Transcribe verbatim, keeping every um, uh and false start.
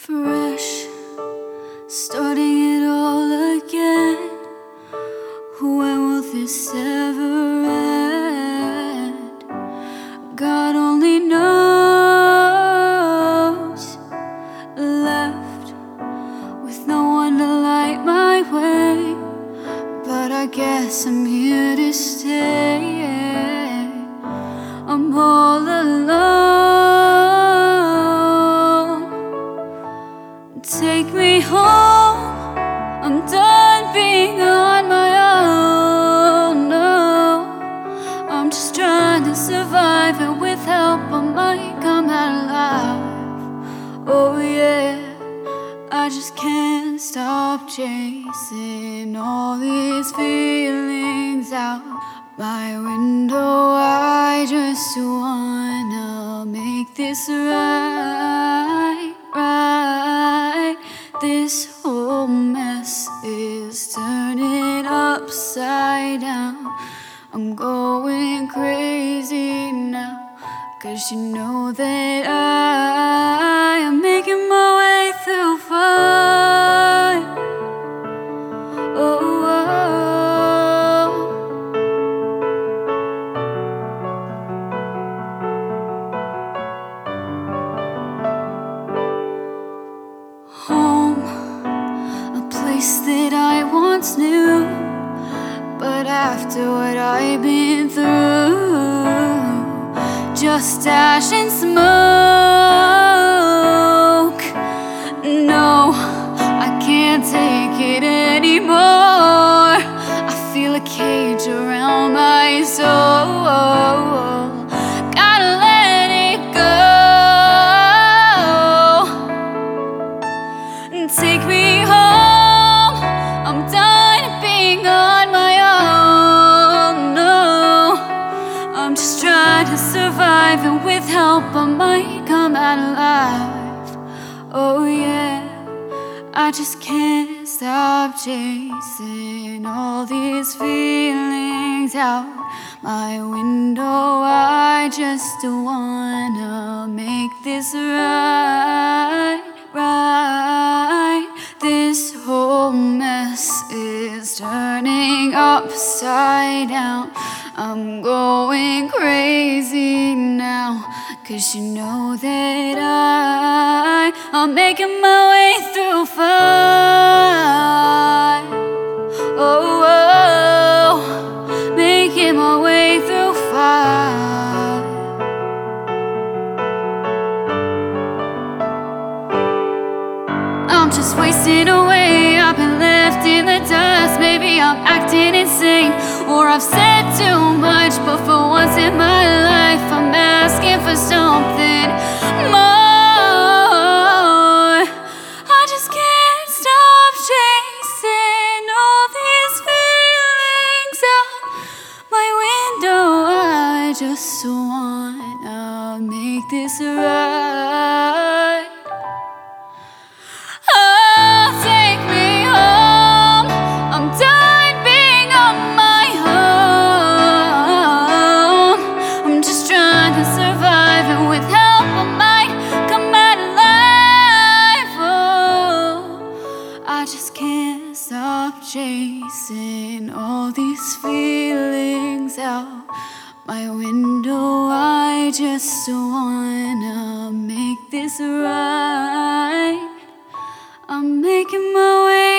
fresh, starting it all again. When will this ever end? God only knows. Left with no one to light my way, but I guess I'm here to stay. I'm all alone. Take me home, I'm done being on my own. No, I'm just trying to survive, and with help I might come out alive. Oh yeah, I just can't stop chasing all these feelings out my window. I just wanna make this right, right. This whole mess is turning upside down. I'm going crazy now, 'cause you know that I am making my way through fire. Oh, oh. Home, a place that I once knew, but after what I've been through, just ash and smoke. No, I can't take it anymore. I feel a cage around my soul. Gotta let it go. Take me home, I'm done being on my own. No, I'm just trying to survive, and with help I might come out alive. Oh yeah, I just can't stop chasing all these feelings out my window. I just wanna make this right, right. This whole mess is turning upside down. I'm going crazy now, 'cause you know that I, I'm making my way through fire. Oh, oh, making my way through fire. I'm just wasting away, I've been left in the dust. Maybe I'm acting insane, or I've said too much, but for once in my life I'm asking for something more. I just can't stop chasing all these feelings out my window. I just wanna make this right. Chasing all these feelings out my window. I just wanna make this right. I'm making my way